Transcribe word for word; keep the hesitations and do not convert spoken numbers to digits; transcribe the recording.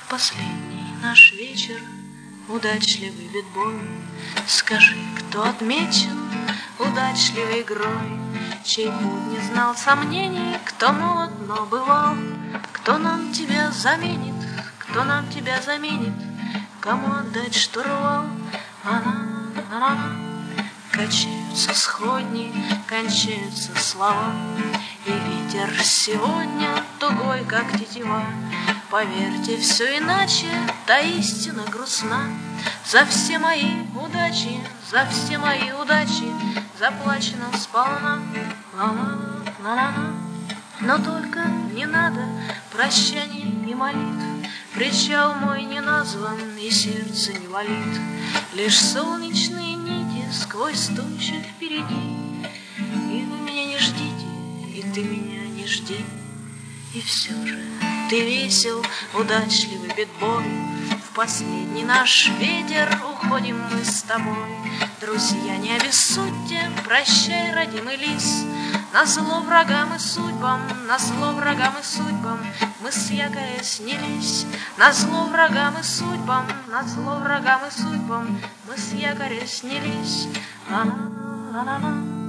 последний наш вечер, удачливый битбой, скажи, кто отмечен удачливой игрой, чей путь не знал сомнений, кто молод, но бывал, кто нам тебя заменит, кто нам тебя заменит, кому отдать штурвал. Она, она, качаются сходни, кончаются слова, и ветер сегодня тугой, как тетива. Поверьте, все иначе, та истина грустна. За все мои удачи, за все мои удачи заплачено сполна. Ла-ла-ла-ла-ла. Но только не надо прощаний и молитв, причал мой не назван и сердце не валит, лишь солнечные нити сквозь тучи впереди. И вы меня не ждите, и ты меня не жди. И все же ты весел, удачливый битбой, в последний наш ветер уходим мы с тобой. Друзья, не обессудьте, прощай, родимый лис. Назло врагам и судьбам, назло врагам и судьбам мы с якоря снялись. Назло врагам и судьбам, назло врагам и судьбам мы с якоря снялись. Ла-ла-ла-ла.